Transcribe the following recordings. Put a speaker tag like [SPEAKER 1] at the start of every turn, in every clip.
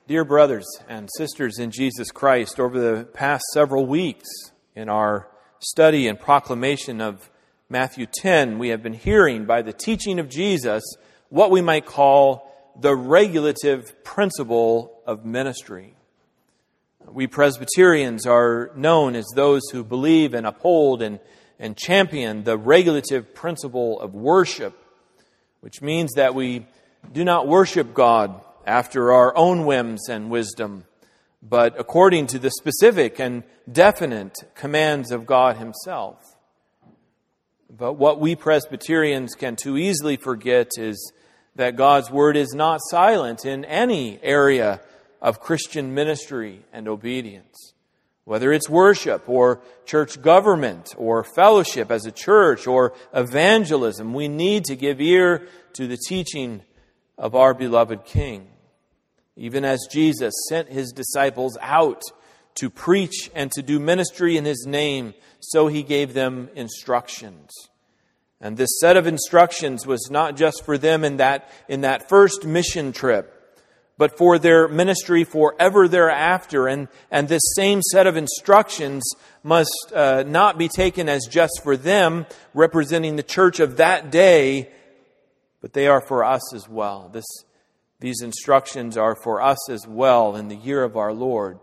[SPEAKER 1] Dear brothers and sisters in Jesus Christ, over the past several weeks in our study and proclamation of Matthew 10, we have been hearing by the teaching of Jesus what we might call the regulative principle of ministry. We Presbyterians are known as those who believe and uphold and champion the regulative principle of worship, which means that we do not worship God after our own whims and wisdom, but according to the specific and definite commands of God Himself. But what we Presbyterians can too easily forget is that God's Word is not silent in any area of Christian ministry and obedience. Whether it's worship or church government or fellowship as a church or evangelism, we need to give ear to the teaching of our beloved King. Even as Jesus sent His disciples out to preach and to do ministry in His name, so He gave them instructions. And this set of instructions was not just for them in that first mission trip, but for their ministry forever thereafter. And this same set of instructions must not be taken as just for them, representing the church of that day, but they are for us as well. These instructions are for us as well in the year of our Lord,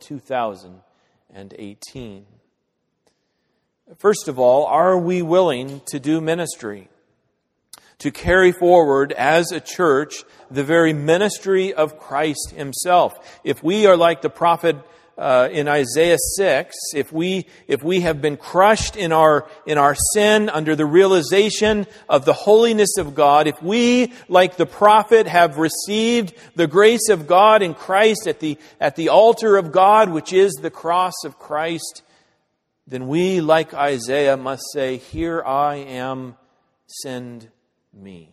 [SPEAKER 1] 2018. First of all, are we willing to do ministry? To carry forward as a church the very ministry of Christ Himself. If we are like the prophet in Isaiah 6, if we have been crushed in our sin under the realization of the holiness of God, if we, like the prophet, have received the grace of God in Christ at the altar of God, which is the cross of Christ, then we, like Isaiah, must say, "Here I am, send me."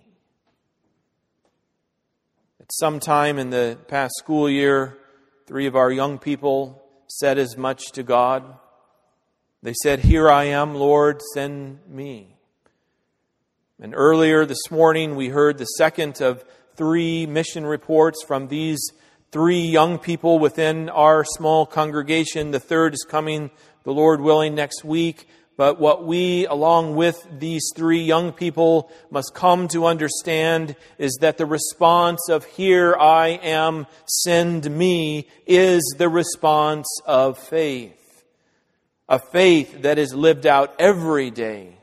[SPEAKER 1] At some time in the past school year, 3 of our young people said as much to God. They said, "Here I am, Lord, send me." And earlier this morning, we heard the second of 3 mission reports from these 3 young people within our small congregation. The third is coming, the Lord willing, next week. But what we, along with these 3 young people, must come to understand is that the response of "Here I am, send me" is the response of faith. A faith that is lived out every day,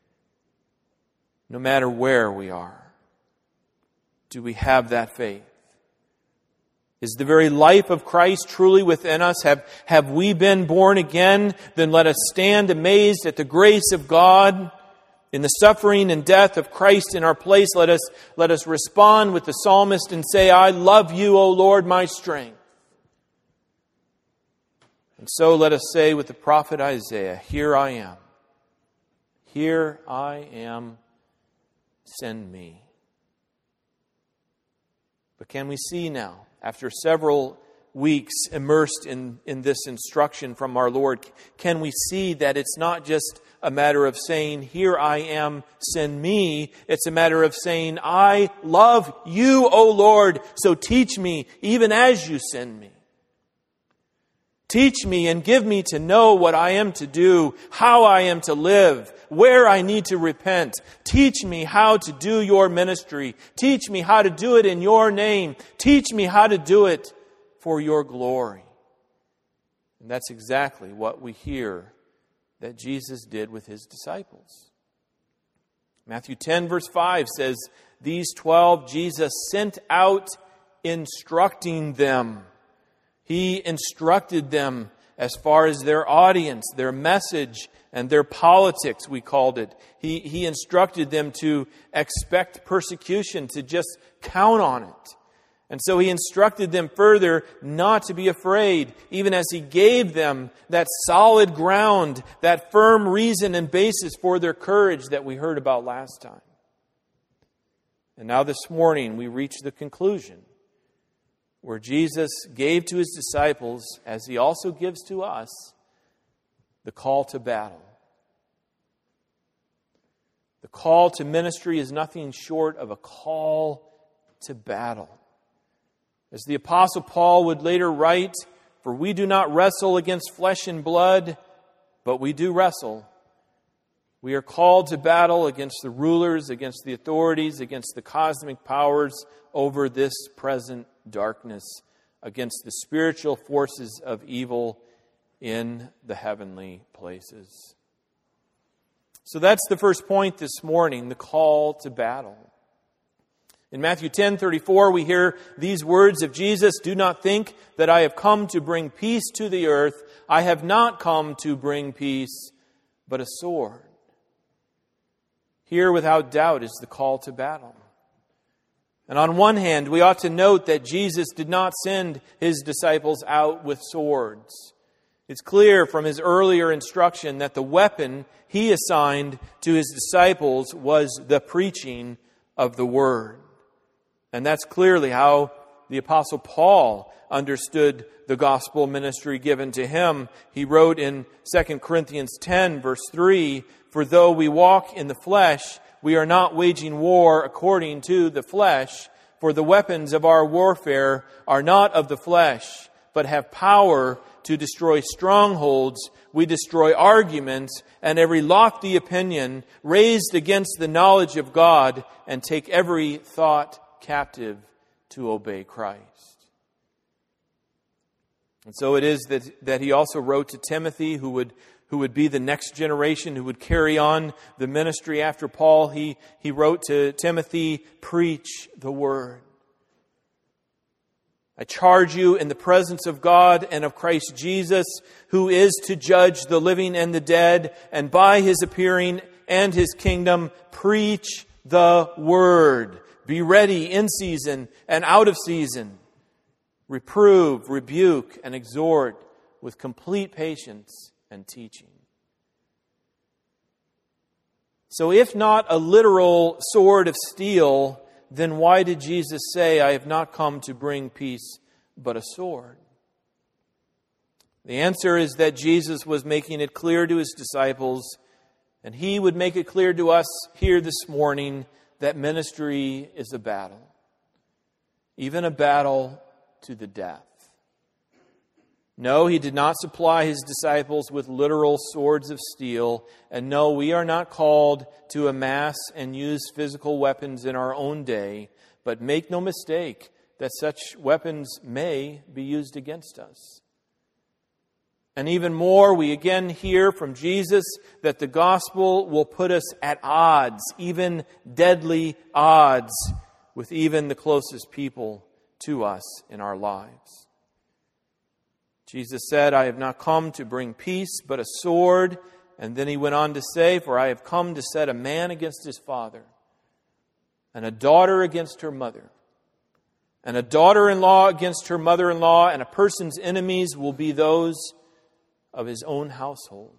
[SPEAKER 1] no matter where we are. Do we have that faith? Is the very life of Christ truly within us? Have we been born again? Then let us stand amazed at the grace of God in the suffering and death of Christ in our place. Let us respond with the psalmist and say, "I love you, O Lord, my strength." And so let us say with the prophet Isaiah, "Here I am. Here I am, send me." But can we see now, after several weeks immersed in this instruction from our Lord, can we see that it's not just a matter of saying, "Here I am, send me." It's a matter of saying, "I love you, O Lord, so teach me even as you send me. Teach me and give me to know what I am to do, how I am to live, where I need to repent. Teach me how to do your ministry. Teach me how to do it in your name. Teach me how to do it for your glory." And that's exactly what we hear that Jesus did with His disciples. Matthew 10 verse 5 says, "These 12 Jesus sent out instructing them." He instructed them as far as their audience, their message, and their politics, we called it. He instructed them to expect persecution, to just count on it. And so He instructed them further not to be afraid, even as He gave them that solid ground, that firm reason and basis for their courage that we heard about last time. And now this morning we reach the conclusion where Jesus gave to His disciples, as He also gives to us, the call to battle. The call to ministry is nothing short of a call to battle. As the Apostle Paul would later write, "For we do not wrestle against flesh and blood, but we do wrestle. We are called to battle against the rulers, against the authorities, against the cosmic powers over this present darkness, against the spiritual forces of evil in the heavenly places." So that's the first point this morning, the call to battle. In Matthew 10:34, we hear these words of Jesus, "Do not think that I have come to bring peace to the earth. I have not come to bring peace, but a sword." Here, without doubt, is the call to battle. And on one hand, we ought to note that Jesus did not send his disciples out with swords. It's clear from his earlier instruction that the weapon he assigned to his disciples was the preaching of the Word. And that's clearly how the Apostle Paul understood the gospel ministry given to him. He wrote in 2 Corinthians 10, verse 3, "For though we walk in the flesh, we are not waging war according to the flesh. For the weapons of our warfare are not of the flesh, but have power to destroy strongholds. We destroy arguments and every lofty opinion raised against the knowledge of God, and take every thought captive to obey Christ." And so it is that he also wrote to Timothy, who would be the next generation, who would carry on the ministry after Paul. He wrote to Timothy, "Preach the word. I charge you in the presence of God and of Christ Jesus, who is to judge the living and the dead, and by his appearing and his kingdom, preach the word. Be ready in season and out of season. Reprove, rebuke, and exhort with complete patience and teaching." So if not a literal sword of steel, then why did Jesus say, "I have not come to bring peace, but a sword"? The answer is that Jesus was making it clear to his disciples, and he would make it clear to us here this morning, that ministry is a battle. Even a battle to the death. No, he did not supply his disciples with literal swords of steel. And no, we are not called to amass and use physical weapons in our own day. But make no mistake that such weapons may be used against us. And even more, we again hear from Jesus that the gospel will put us at odds, even deadly odds, with even the closest people to us in our lives. Jesus said, "I have not come to bring peace, but a sword." And then he went on to say, "For I have come to set a man against his father, and a daughter against her mother, and a daughter-in-law against her mother-in-law, and a person's enemies will be those of his own household."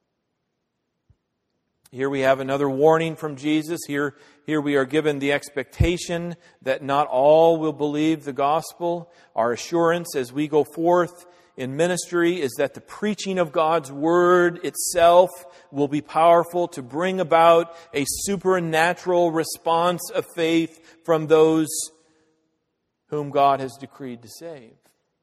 [SPEAKER 1] Here we have another warning from Jesus. Here we are given the expectation that not all will believe the gospel. Our assurance as we go forth in ministry is that the preaching of God's word itself will be powerful to bring about a supernatural response of faith from those whom God has decreed to save.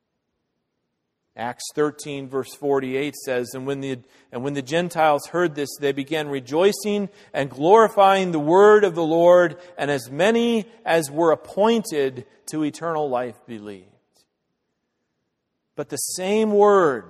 [SPEAKER 1] Acts 13, verse 48 says, And when the Gentiles heard this, they began rejoicing and glorifying the word of the Lord, and as many as were appointed to eternal life believed. But the same word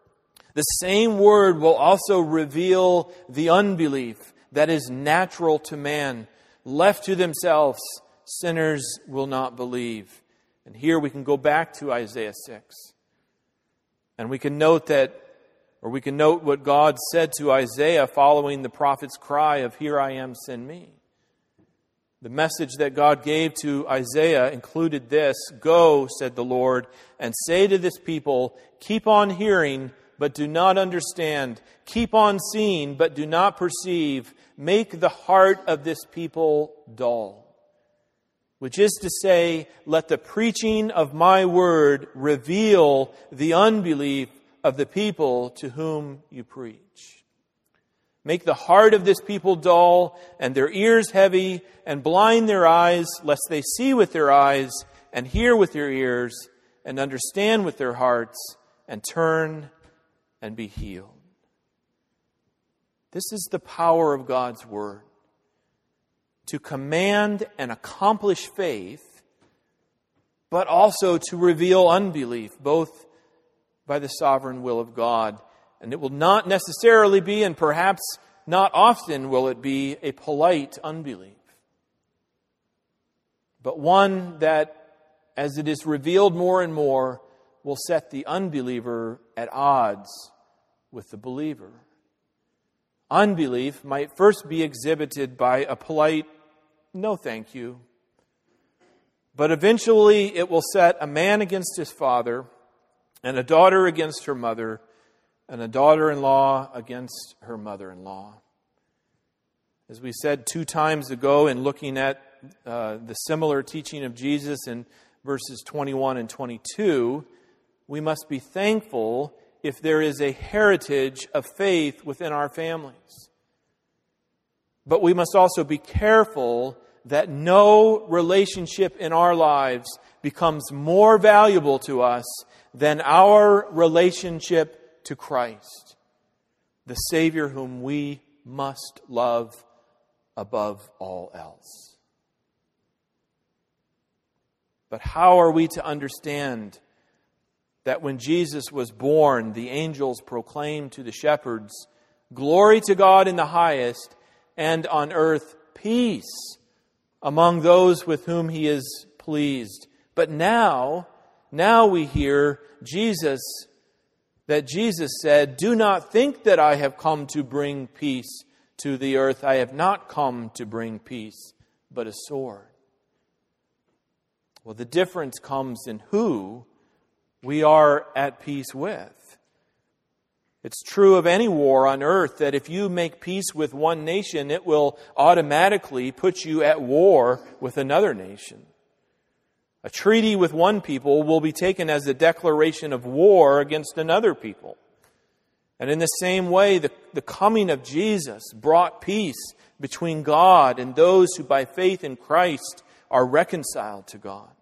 [SPEAKER 1] will also reveal the unbelief that is natural to man. Left to themselves, sinners will not believe. And here we can go back to Isaiah 6. And we can note what God said to Isaiah following the prophet's cry of, "Here I am, send me." The message that God gave to Isaiah included this: "Go, said the Lord, and say to this people, keep on hearing, but do not understand. Keep on seeing, but do not perceive. Make the heart of this people dull." Which is to say, let the preaching of my word reveal the unbelief of the people to whom you preach. Make the heart of this people dull, and their ears heavy, and blind their eyes, lest they see with their eyes, and hear with their ears and understand with their hearts and turn and be healed. This is the power of God's Word, to command and accomplish faith, but also to reveal unbelief, both by the sovereign will of God. And it will not necessarily be, and perhaps not often will it be, a polite unbelief, but one that, as it is revealed more and more, will set the unbeliever at odds with the believer. Unbelief might first be exhibited by a polite, "No, thank you." But eventually it will set a man against his father, and a daughter against her mother, and a daughter-in-law against her mother-in-law. As we said 2 times ago in looking at the similar teaching of Jesus in verses 21 and 22, we must be thankful if there is a heritage of faith within our families. But we must also be careful that no relationship in our lives becomes more valuable to us than our relationship to Christ, the Savior whom we must love above all else. But how are we to understand that when Jesus was born, the angels proclaimed to the shepherds, "Glory to God in the highest, and on earth peace among those with whom He is pleased"? But now we hear that Jesus said, "Do not think that I have come to bring peace to the earth. I have not come to bring peace, but a sword." Well, the difference comes in who we are at peace with. It's true of any war on earth that if you make peace with one nation, it will automatically put you at war with another nation. A treaty with one people will be taken as a declaration of war against another people. And in the same way, the coming of Jesus brought peace between God and those who by faith in Christ are reconciled to God.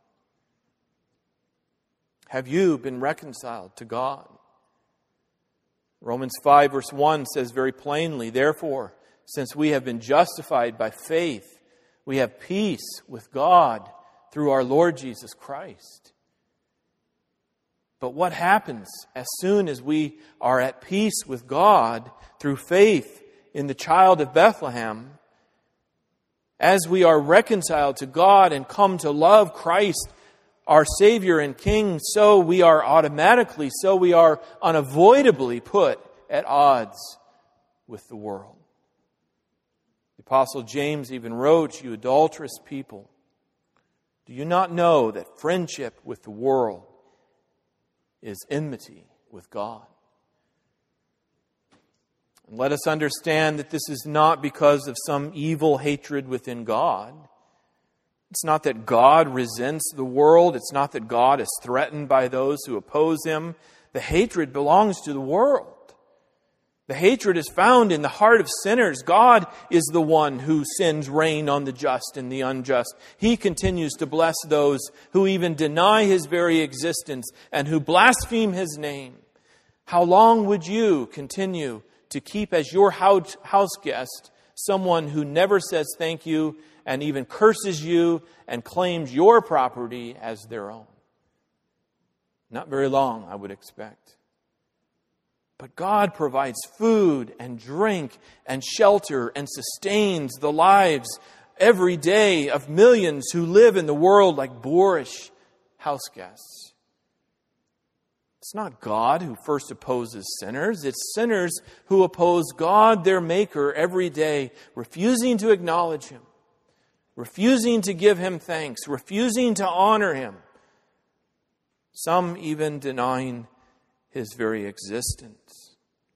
[SPEAKER 1] Have you been reconciled to God? Romans 5 verse 1 says very plainly, "Therefore, since we have been justified by faith, we have peace with God through our Lord Jesus Christ." But what happens as soon as we are at peace with God through faith in the child of Bethlehem? As we are reconciled to God and come to love Christ, our Savior and King, so we are unavoidably put at odds with the world. The Apostle James even wrote, "You adulterous people, do you not know that friendship with the world is enmity with God?" And let us understand that this is not because of some evil hatred within God. It's not that God resents the world. It's not that God is threatened by those who oppose Him. The hatred belongs to the world. The hatred is found in the heart of sinners. God is the one who sends rain on the just and the unjust. He continues to bless those who even deny His very existence and who blaspheme His name. How long would you continue to keep as your house guest someone who never says thank you and even curses you and claims your property as their own? Not very long, I would expect. But God provides food and drink and shelter and sustains the lives every day of millions who live in the world like boorish house guests. It's not God who first opposes sinners. It's sinners who oppose God, their Maker, every day, refusing to acknowledge Him, refusing to give Him thanks, refusing to honor Him, some even denying His very existence.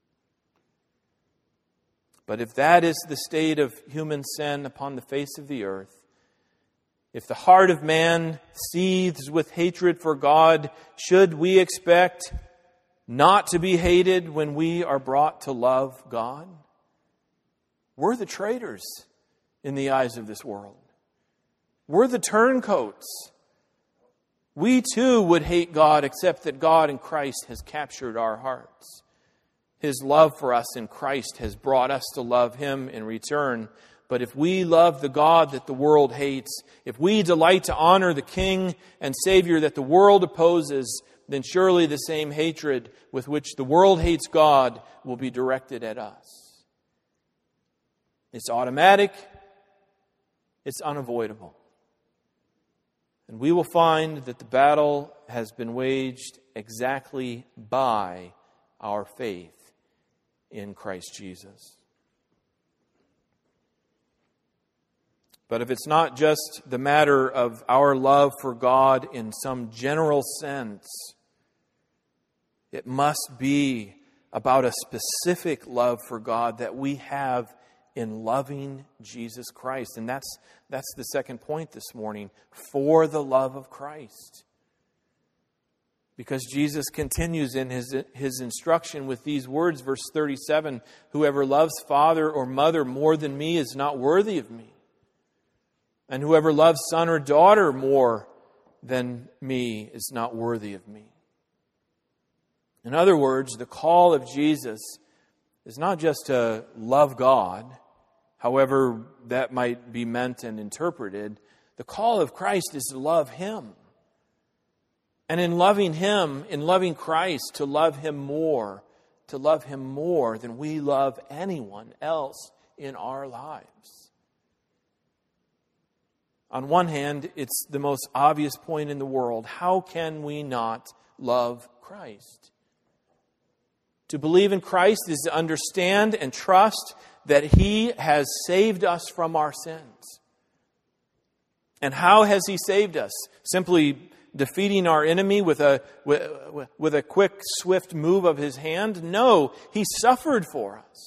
[SPEAKER 1] But if that is the state of human sin upon the face of the earth, if the heart of man seethes with hatred for God, should we expect not to be hated when we are brought to love God? We're the traitors in the eyes of this world. We're the turncoats. We too would hate God, except that God in Christ has captured our hearts. His love for us in Christ has brought us to love Him in return. But if we love the God that the world hates, if we delight to honor the King and Savior that the world opposes, then surely the same hatred with which the world hates God will be directed at us. It's automatic. It's unavoidable. And we will find that the battle has been waged exactly by our faith in Christ Jesus. But if it's not just the matter of our love for God in some general sense, it must be about a specific love for God that we have in loving Jesus Christ. And that's the second point this morning, for the love of Christ. Because Jesus continues in his instruction with these words, verse 37, "Whoever loves father or mother more than me is not worthy of me. And whoever loves son or daughter more than me is not worthy of me." In other words, the call of Jesus is not just to love God, however that might be meant and interpreted. The call of Christ is to love Him. And in loving Him, in loving Christ, to love Him more than we love anyone else in our lives. On one hand, it's the most obvious point in the world. How can we not love Christ? To believe in Christ is to understand and trust that He has saved us from our sins. And how has He saved us? Simply defeating our enemy with a quick, swift move of His hand? No, He suffered for us.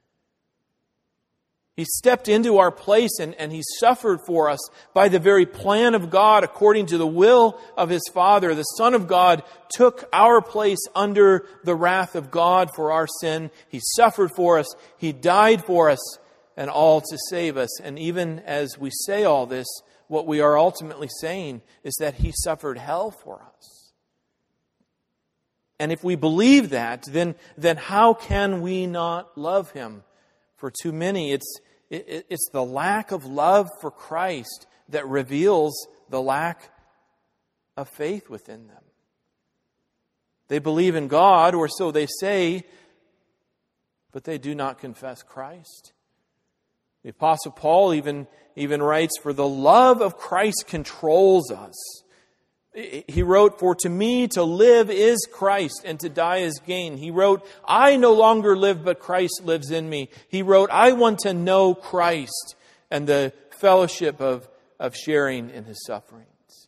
[SPEAKER 1] He stepped into our place and He suffered for us by the very plan of God according to the will of His Father. The Son of God took our place under the wrath of God for our sin. He suffered for us. He died for us, and all to save us. And even as we say all this, what we are ultimately saying is that He suffered hell for us. And if we believe that, then how can we not love Him? For too many, it's the lack of love for Christ that reveals the lack of faith within them. They believe in God, or so they say, but they do not confess Christ. The Apostle Paul even writes, "For the love of Christ controls us." He wrote, "For to me to live is Christ, and to die is gain." He wrote, "I no longer live, but Christ lives in me." He wrote, "I want to know Christ and the fellowship of sharing in His sufferings."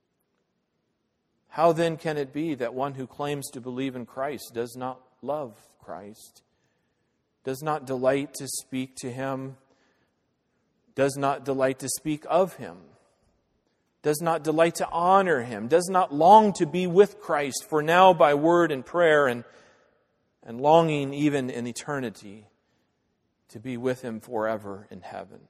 [SPEAKER 1] How then can it be that one who claims to believe in Christ does not love Christ, does not delight to speak to Him, does not delight to speak of Him, does not delight to honor Him, does not long to be with Christ, for now by word and prayer, and longing even in eternity to be with Him forever in heaven?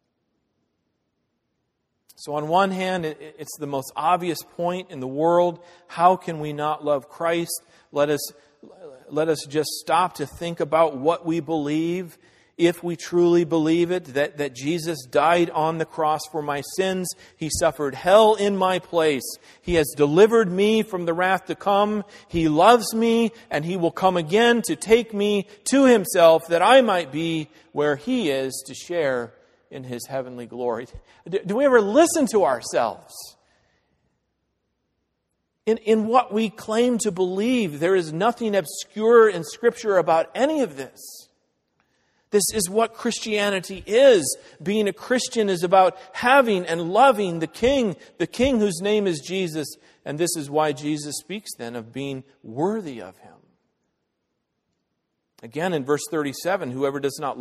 [SPEAKER 1] So on one hand, it's the most obvious point in the world. How can we not love Christ? Let us just stop to think about what we believe. If we truly believe it, that Jesus died on the cross for my sins, He suffered hell in my place. He has delivered me from the wrath to come. He loves me, and He will come again to take me to Himself, that I might be where He is, to share in His heavenly glory. Do we ever listen to ourselves? In what we claim to believe, there is nothing obscure in Scripture about any of this. This is what Christianity is. Being a Christian is about having and loving the King whose name is Jesus. And this is why Jesus speaks then of being worthy of Him. Again, in verse 37, whoever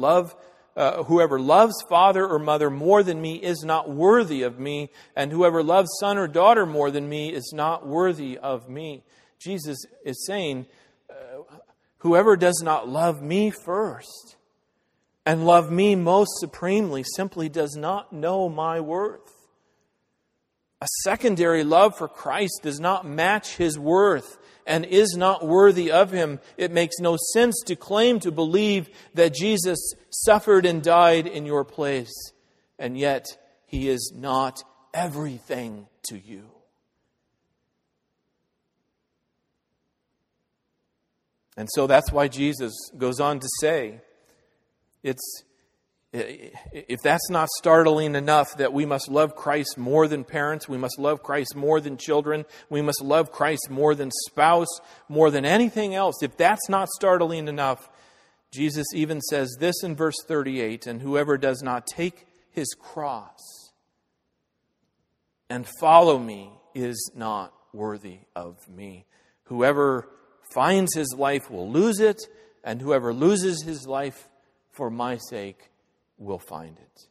[SPEAKER 1] loves father or mother more than me is not worthy of me, and whoever loves son or daughter more than me is not worthy of me. Jesus is saying, whoever does not love me first, and love me most supremely, simply does not know my worth. A secondary love for Christ does not match His worth and is not worthy of Him. It makes no sense to claim to believe that Jesus suffered and died in your place, and yet He is not everything to you. And so that's why Jesus goes on to say, if that's not startling enough that we must love Christ more than parents, we must love Christ more than children, we must love Christ more than spouse, more than anything else, if that's not startling enough, Jesus even says this in verse 38, and whoever does not take his cross and follow me is not worthy of me. Whoever finds his life will lose it, and whoever loses his life for my sake will find it.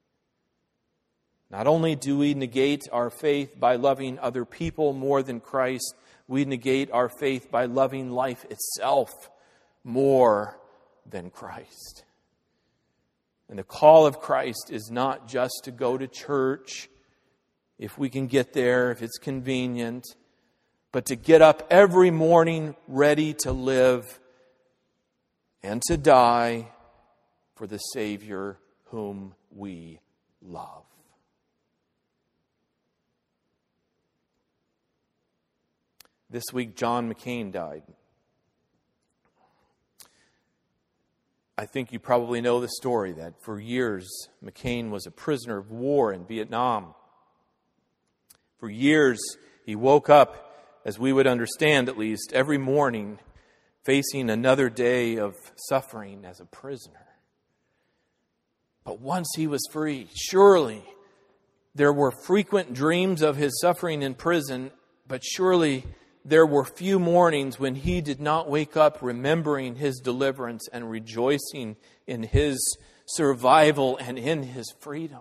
[SPEAKER 1] Not only do we negate our faith by loving other people more than Christ, we negate our faith by loving life itself more than Christ. And the call of Christ is not just to go to church if we can get there, if it's convenient, but to get up every morning ready to live and to die for the Savior whom we love. This week, John McCain died. I think you probably know the story that for years, McCain was a prisoner of war in Vietnam. For years, he woke up, as we would understand at least, every morning facing another day of suffering as a prisoner. But once he was free, surely there were frequent dreams of his suffering in prison, but surely there were few mornings when he did not wake up remembering his deliverance and rejoicing in his survival and in his freedom.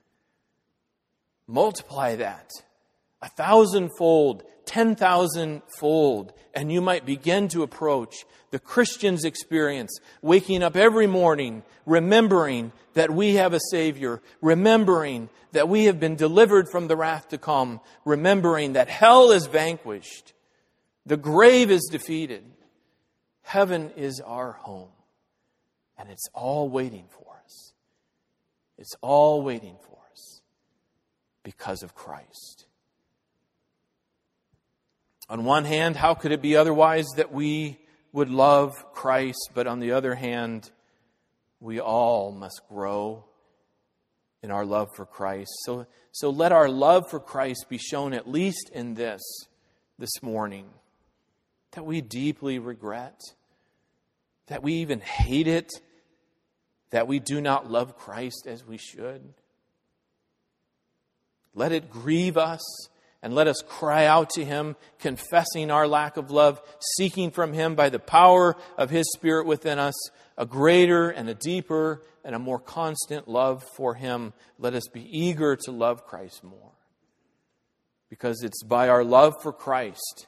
[SPEAKER 1] Multiply that 1,000-fold, 10,000-fold, and you might begin to approach the Christian's experience, waking up every morning, remembering that we have a Savior, remembering that we have been delivered from the wrath to come, remembering that hell is vanquished, the grave is defeated, heaven is our home, and it's all waiting for us. It's all waiting for us because of Christ. On one hand, how could it be otherwise that we would love Christ, but on the other hand, we all must grow in our love for Christ. So let our love for Christ be shown at least in this morning, that we deeply regret, that we even hate it, that we do not love Christ as we should. Let it grieve us. And let us cry out to Him, confessing our lack of love, seeking from Him by the power of His Spirit within us, a greater and a deeper and a more constant love for Him. Let us be eager to love Christ more. Because it's by our love for Christ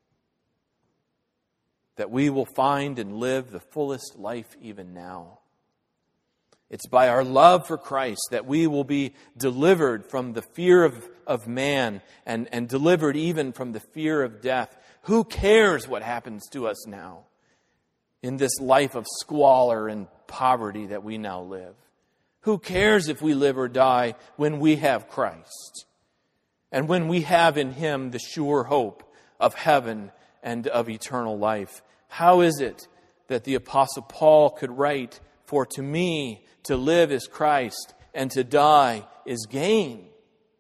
[SPEAKER 1] that we will find and live the fullest life even now. It's by our love for Christ that we will be delivered from the fear of man and delivered even from the fear of death. Who cares what happens to us now in this life of squalor and poverty that we now live? Who cares if we live or die when we have Christ and when we have in Him the sure hope of heaven and of eternal life? How is it that the Apostle Paul could write, "For to me to live is Christ, and to die is gain"?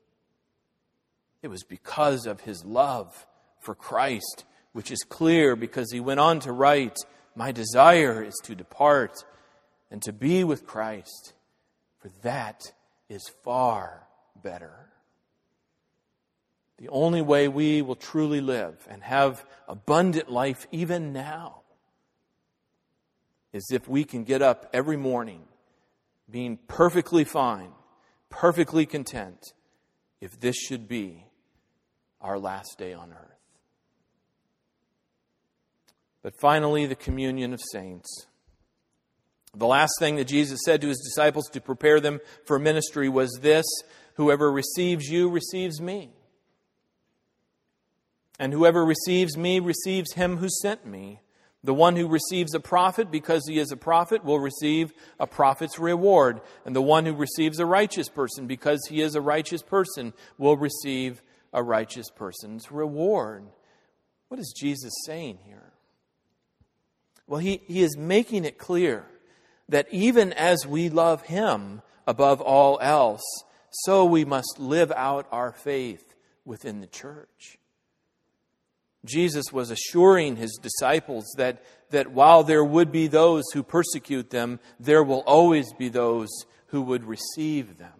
[SPEAKER 1] It was because of his love for Christ, which is clear because he went on to write, "My desire is to depart and to be with Christ, for that is far better." The only way we will truly live and have abundant life even now is if we can get up every morning being perfectly fine, perfectly content, if this should be our last day on earth. But finally, the communion of saints. The last thing that Jesus said to His disciples to prepare them for ministry was this: "Whoever receives you receives me. And whoever receives me receives him who sent me. The one who receives a prophet because he is a prophet will receive a prophet's reward. And the one who receives a righteous person because he is a righteous person will receive a righteous person's reward. What is Jesus saying here? Well, he is making it clear that even as we love him above all else, so we must live out our faith within the church. Jesus was assuring his disciples that while there would be those who persecute them, there will always be those who would receive them.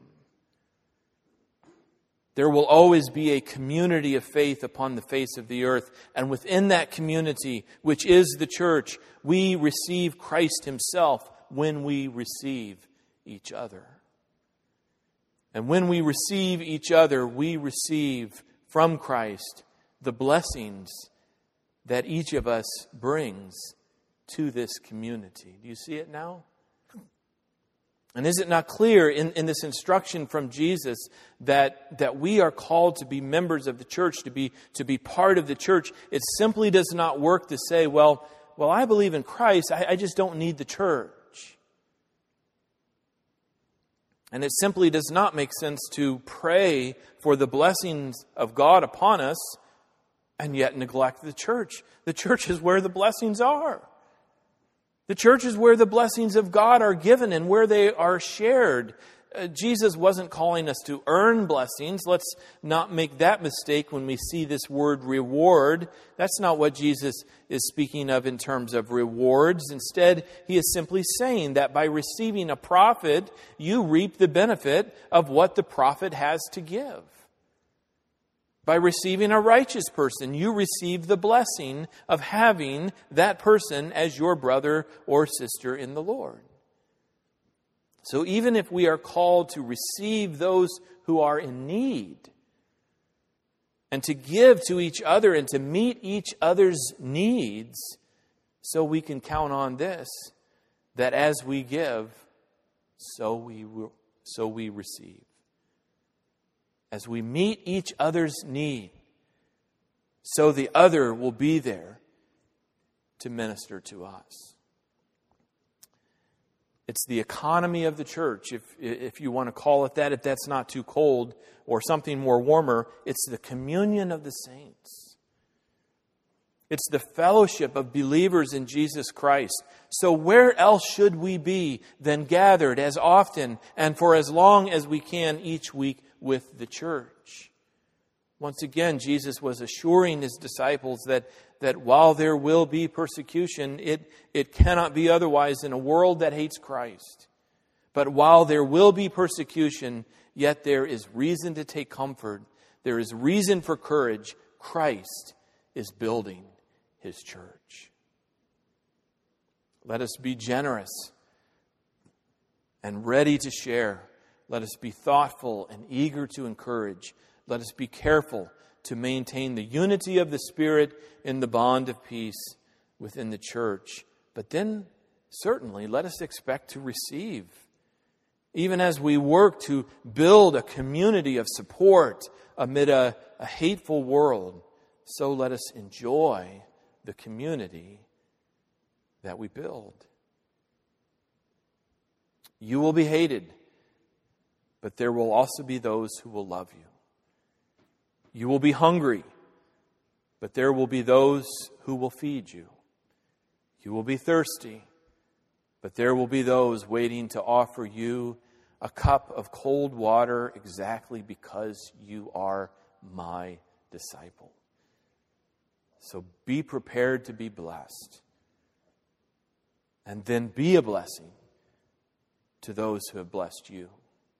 [SPEAKER 1] There will always be a community of faith upon the face of the earth. And within that community, which is the church, we receive Christ himself when we receive each other. And when we receive each other, we receive from Christ the blessings that each of us brings to this community. Do you see it now? And is it not clear in this instruction from Jesus that we are called to be members of the church, to be part of the church? It simply does not work to say, well, I believe in Christ, I just don't need the church. And it simply does not make sense to pray for the blessings of God upon us and yet neglect the church. The church is where the blessings are. The church is where the blessings of God are given and where they are shared. Jesus wasn't calling us to earn blessings. Let's not make that mistake when we see this word reward. That's not what Jesus is speaking of in terms of rewards. Instead, he is simply saying that by receiving a prophet, you reap the benefit of what the prophet has to give. By receiving a righteous person, you receive the blessing of having that person as your brother or sister in the Lord. So even if we are called to receive those who are in need and to give to each other and to meet each other's needs, so we can count on this, that as we give, so we receive. As we meet each other's need, so the other will be there to minister to us. It's the economy of the church, if you want to call it that, if that's not too cold, or something more warmer. It's the communion of the saints. It's the fellowship of believers in Jesus Christ. So where else should we be than gathered as often and for as long as we can each week with the church? Once again, Jesus was assuring his disciples that while there will be persecution, it cannot be otherwise in a world that hates Christ. But while there will be persecution, yet there is reason to take comfort. There is reason for courage. Christ is building his church. Let us be generous and ready to share. Let us be thoughtful and eager to encourage. Let us be careful to maintain the unity of the Spirit in the bond of peace within the church. But then, certainly, let us expect to receive. Even as we work to build a community of support amid a hateful world, so let us enjoy the community that we build. You will be hated, but there will also be those who will love you. You will be hungry, but there will be those who will feed you. You will be thirsty, but there will be those waiting to offer you a cup of cold water exactly because you are my disciple. So be prepared to be blessed, and then be a blessing to those who have blessed you.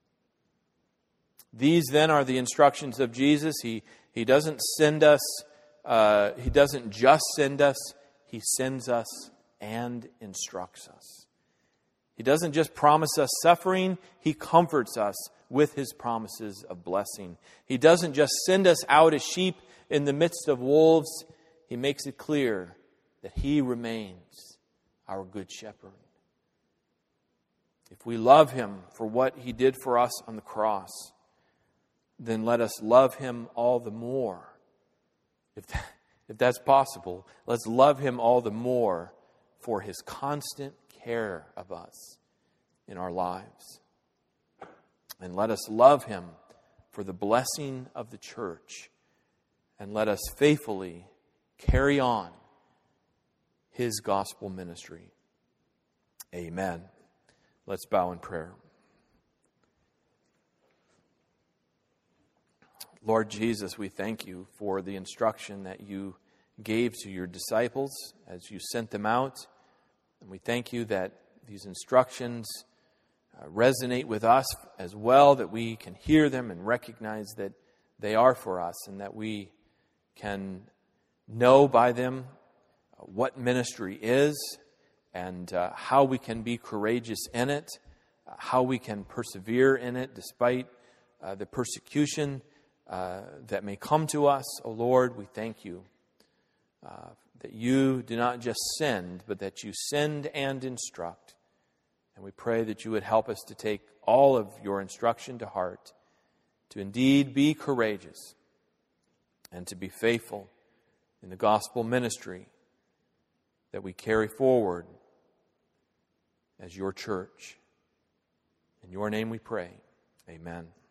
[SPEAKER 1] These then are the instructions of Jesus. He doesn't send us. He doesn't just send us. He sends us and instructs us. He doesn't just promise us suffering. He comforts us with his promises of blessing. He doesn't just send us out as sheep in the midst of wolves. He makes it clear that he remains our good shepherd. If we love him for what he did for us on the cross, then let us love him all the more if that's possible, let's love him all the more for his constant care of us in our lives. And let us love him for the blessing of the church. And let us faithfully carry on his gospel ministry. Amen. Let's bow in prayer. Lord Jesus, we thank you for the instruction that you gave to your disciples as you sent them out. And we thank you that these instructions resonate with us as well, that we can hear them and recognize that they are for us, and that we can know by them what ministry is and how we can be courageous in it, how we can persevere in it despite the persecution that may come to us. O Lord, we thank you that you do not just send, but that you send and instruct. And we pray that you would help us to take all of your instruction to heart, to indeed be courageous and to be faithful in the gospel ministry that we carry forward as your church. In your name we pray. Amen.